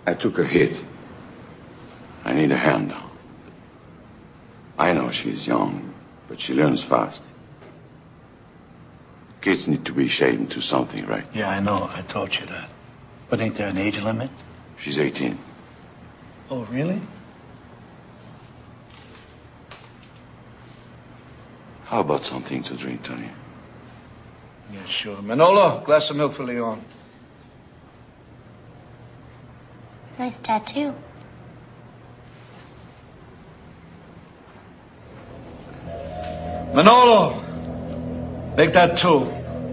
I took a hit. I need a hand now. I know she's young, but she learns fast. Kids need to be shapen to something, right? Yeah, I know. I taught you that. But ain't there an age limit? She's 18. Oh, really? How about something to drink, Tony? Yeah, sure. Manolo, glass of milk for Leon. Nice tattoo. Manolo, make that two.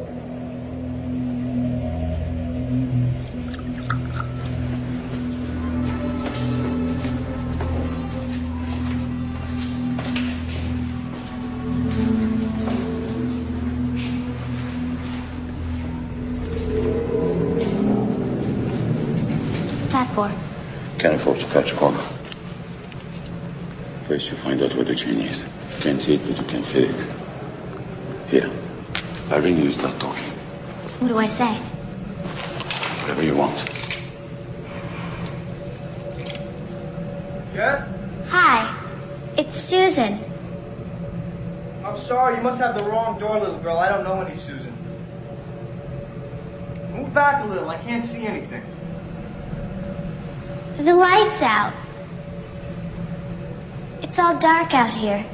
What's that for? Can't afford to catch a corner. First you find out where the chain is. Can't see it, but you can feel it. Here. I ring you, start talking. What do I say? Whatever you want. Yes? Hi, it's Susan. I'm sorry, you must have the wrong door, little girl. I don't know any Susan. Move back a little, I can't see anything. The light's out. It's all dark out here.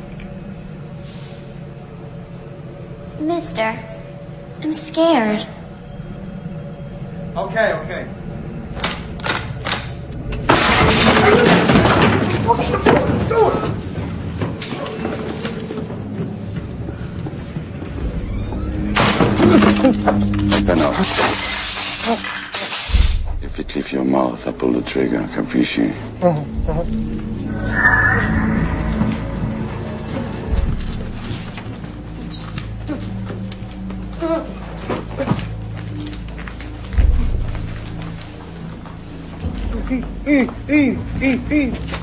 Mister, I'm scared. Okay, okay. Enough. If it leaves your mouth, I pull the trigger. Capisci? Eat.